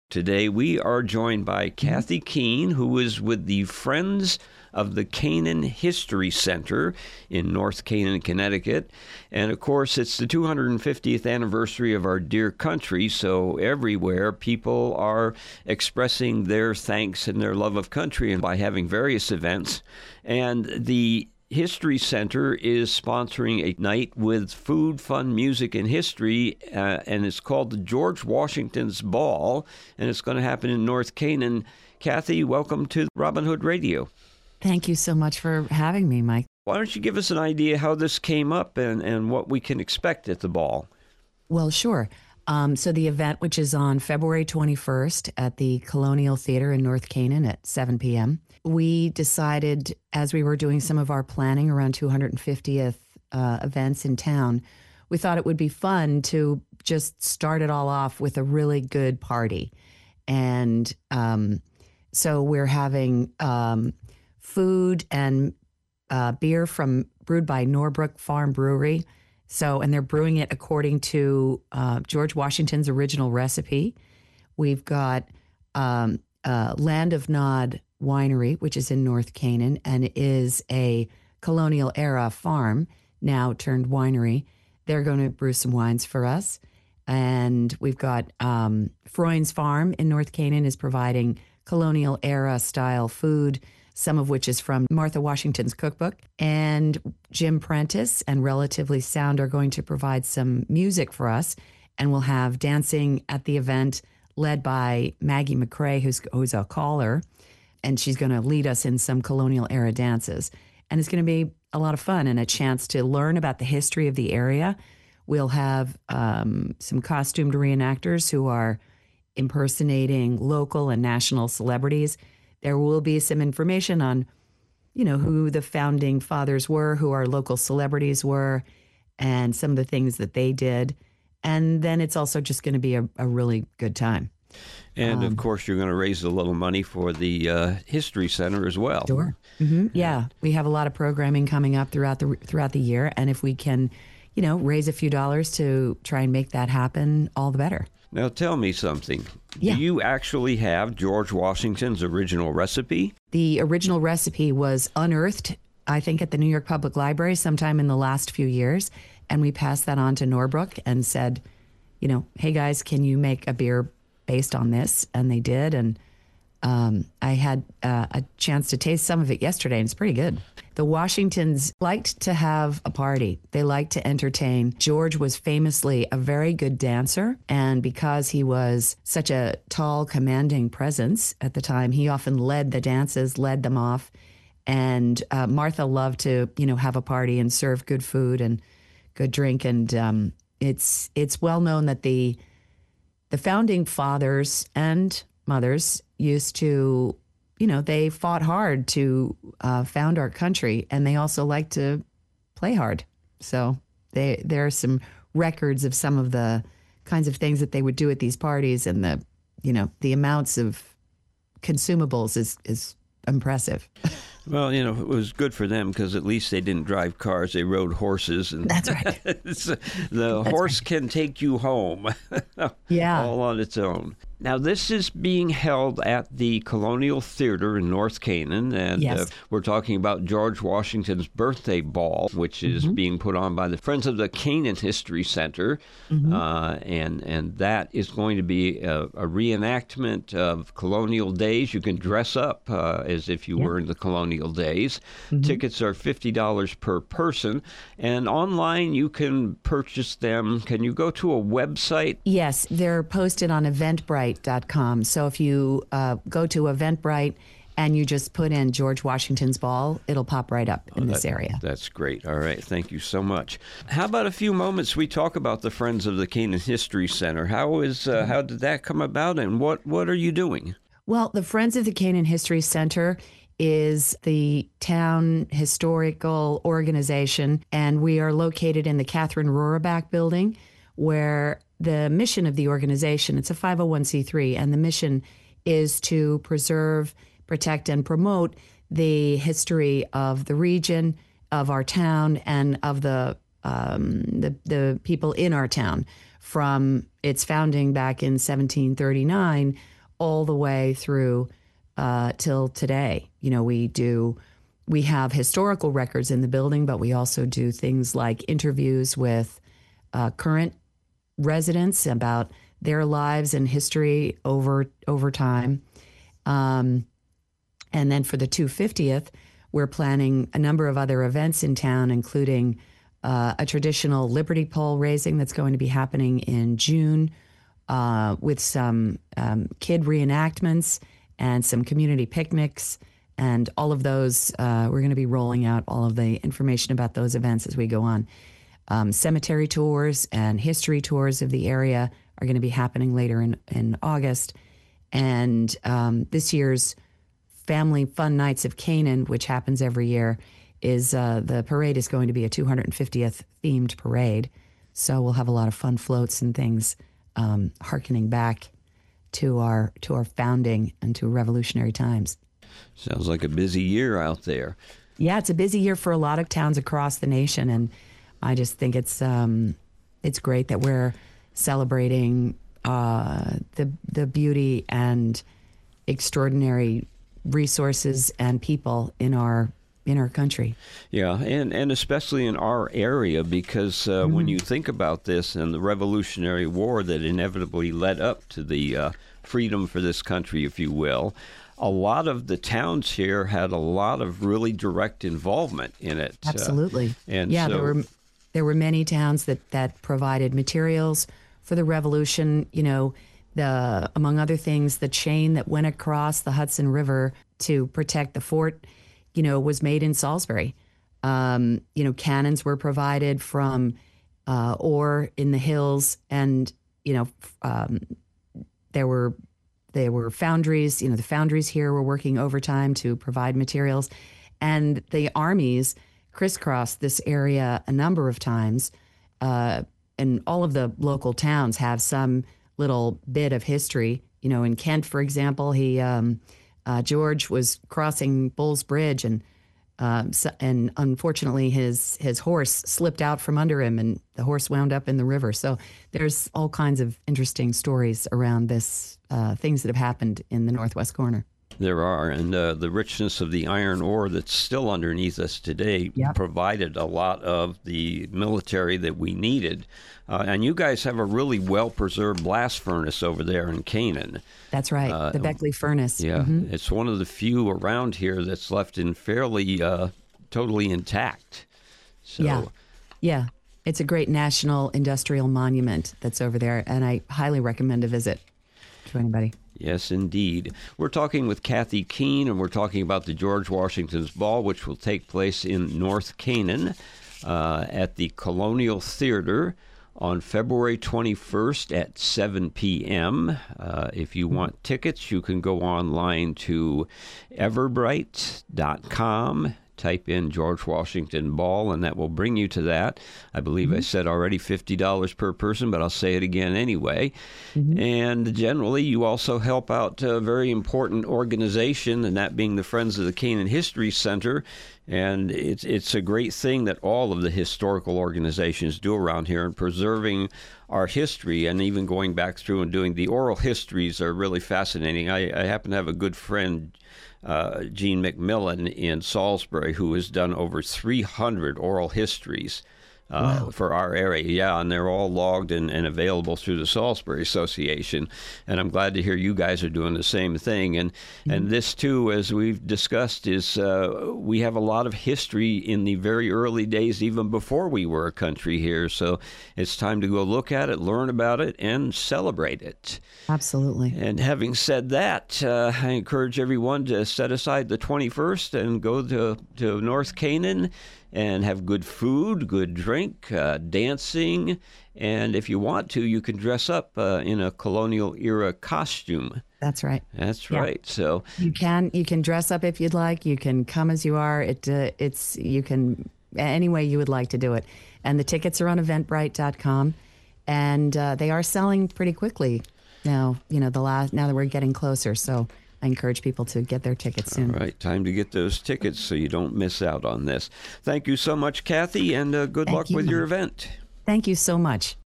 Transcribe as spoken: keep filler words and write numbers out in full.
Today we are joined by Kathy Keene, who is with the Friends of the Canaan History Center in North Canaan, Connecticut. And of course, it's the two hundred fiftieth anniversary of our dear country, so everywhere people are expressing their thanks and their love of country and by having various events. And the History Center is sponsoring a night with food, fun, music, and history, uh, and it's called the George Washington's Ball, and it's going to happen in North Canaan. Kathy, welcome to Robin Hood Radio. Thank you so much for having me, Mike. Why don't you give us an idea how this came up and, and what we can expect at the ball? Well, sure. Um, so the event, which is on February twenty-first at the Colonial Theater in North Canaan at seven p.m., we decided as we were doing some of our planning around two hundred fiftieth uh, events in town, we thought it would be fun to just start it all off with a really good party. And um, so we're having um, food and uh, beer from brewed by Norbrook Farm Brewery. So, and they're brewing it according to uh, George Washington's original recipe. We've got um, uh, Land of Nod Winery, which is in North Canaan and is a colonial era farm, now turned winery. They're going to brew some wines for us. And we've got um, Freund's Farm in North Canaan is providing colonial era style food, some of which is from Martha Washington's cookbook. And Jim Prentice and Relatively Sound are going to provide some music for us. And we'll have dancing at the event led by Maggie McCrae, who's, who's a caller. And she's going to lead us in some colonial era dances. And it's going to be a lot of fun and a chance to learn about the history of the area. We'll have um, some costumed reenactors who are impersonating local and national celebrities. There will be some information on, you know, who the founding fathers were, who our local celebrities were, and some of the things that they did. And then it's also just going to be a, a really good time. And, um, of course, you're going to raise a little money for the uh, History Center as well. Sure. Mm-hmm. Yeah. We have a lot of programming coming up throughout the throughout the year. And if we can, you know, raise a few dollars to try and make that happen, all the better. Now, tell me something. Yeah. Do you actually have George Washington's original recipe? The original recipe was unearthed, I think, at the New York Public Library sometime in the last few years. And we passed that on to Norbrook and said, you know, hey, guys, can you make a beer based on this? And they did. And um, I had uh, a chance to taste some of it yesterday, and it's pretty good. The Washingtons liked to have a party. They liked to entertain. George was famously a very good dancer, and because he was such a tall, commanding presence at the time, he often led the dances, led them off. And uh, Martha loved to, you know, have a party and serve good food and good drink. And um, it's it's well known that the the founding fathers and mothers used to, you know, they fought hard to uh, found our country, and they also liked to play hard. So they, there are some records of some of the kinds of things that they would do at these parties, and the, you know, the amounts of consumables is, is impressive. Well, you know, it was good for them because at least they didn't drive cars. They rode horses. And That's right. the That's horse right. can take you home Yeah. all on its own. Now, this is being held at the Colonial Theater in North Canaan, and Yes. uh, we're talking about George Washington's birthday ball, which is Mm-hmm. being put on by the Friends of the Canaan History Center, Mm-hmm. uh, and and that is going to be a, a reenactment of colonial days. You can dress up uh, as if you Yeah. were in the colonial days. Mm-hmm. Tickets are fifty dollars per person, and online you can purchase them. Can you go to a website? Yes, they're posted on eventbrite dot com. So if you uh, go to Eventbrite and you just put in George Washington's Ball, it'll pop right up in Oh, this that- area. That's great. All right. Thank you so much. How about a few moments we talk about the Friends of the Canaan History Center? How is uh, how did that come about, and what, what are you doing? Well, the Friends of the Canaan History Center is the town historical organization, and we are located in the Catherine Rohraback building, where the mission of the organization, it's a five oh one c three, and the mission is to preserve, protect, and promote the history of the region, of our town, and of the um, the, the people in our town from its founding back in seventeen thirty-nine all the way through uh, till today. You know, we do, we have historical records in the building, but we also do things like interviews with uh, current residents about their lives and history over over time. Um, and then for the two hundred fiftieth, we're planning a number of other events in town, including uh, a traditional Liberty Pole raising that's going to be happening in June, uh, with some um, kid reenactments and some community picnics. And all of those, uh, we're going to be rolling out all of the information about those events as we go on. Um, cemetery tours and history tours of the area are going to be happening later in, in August. And um, this year's Family Fun Nights of Canaan, which happens every year, is uh, the parade is going to be a two hundred fiftieth themed parade. So we'll have a lot of fun floats and things, um, hearkening back to our to our founding and to revolutionary times. Sounds like a busy year out there. Yeah, it's a busy year for a lot of towns across the nation, and I just think it's um, it's great that we're celebrating uh, the the beauty and extraordinary resources and people in our in our country. Yeah, and, and especially in our area, because uh, mm-hmm. when you think about this and the Revolutionary War that inevitably led up to the uh, freedom for this country, if you will, a lot of the towns here had a lot of really direct involvement in it. Absolutely. Uh, and yeah, so, there were there were many towns that, that provided materials for the Revolution. You know, the among other things, the chain that went across the Hudson River to protect the fort, you know, was made in Salisbury. Um, you know, cannons were provided from uh, ore in the hills, and you know, um, there were. There were foundries, you know, the foundries here were working overtime to provide materials. And the armies crisscrossed this area a number of times. Uh, and all of the local towns have some little bit of history. You know, in Kent, for example, he um, uh, George was crossing Bull's Bridge, and um, so, and unfortunately his his horse slipped out from under him, and the horse wound up in the river. So there's all kinds of interesting stories around this, uh, things that have happened in the Northwest corner. There are, and uh, the richness of the iron ore that's still underneath us today yep. provided a lot of the military that we needed. Uh, and you guys have a really well-preserved blast furnace over there in Canaan. That's right, uh, the Beckley Furnace. Yeah, mm-hmm. It's one of the few around here that's left in fairly uh, totally intact. So, yeah, yeah. It's a great national industrial monument that's over there, and I highly recommend a visit to anybody. Yes, indeed. We're talking with Kathy Keene, and we're talking about the George Washington's Ball, which will take place in North Canaan uh, at the Colonial Theater on February twenty-first at seven p.m. Uh, if you want tickets, you can go online to everbright dot com. Type in George Washington Ball, and that will bring you to that. I believe mm-hmm. I said already fifty dollars per person, but I'll say it again anyway. Mm-hmm. And generally, you also help out a very important organization, and that being the Friends of the Canaan History Center. And it's it's a great thing that all of the historical organizations do around here in preserving our history, and even going back through and doing the oral histories are really fascinating. I, I happen to have a good friend, Uh, Gene McMillan in Salisbury, who has done over three hundred oral histories uh, wow. for our area. Yeah, and they're all logged and, and available through the Salisbury Association. And I'm glad to hear you guys are doing the same thing. And mm-hmm. and this, too, as we've discussed, is uh, we have a lot of history in the very early days, even before we were a country here. So it's time to go look at it, learn about it, and celebrate it. Absolutely. And having said that, uh, I encourage everyone to set aside the twenty-first and go to, to North Canaan and have good food, good drink, uh, dancing, and if you want to, you can dress up uh, in a colonial era costume. That's right. That's yeah. right. So you can you can dress up if you'd like. You can come as you are. It uh, it's you can any way you would like to do it. And the tickets are on eventbrite dot com, and uh, they are selling pretty quickly now. You know the last now that we're getting closer, so I encourage people to get their tickets soon. All right, time to get those tickets so you don't miss out on this. Thank you so much, Kathy, and uh, good Thank luck you, with Mike. your event. Thank you so much.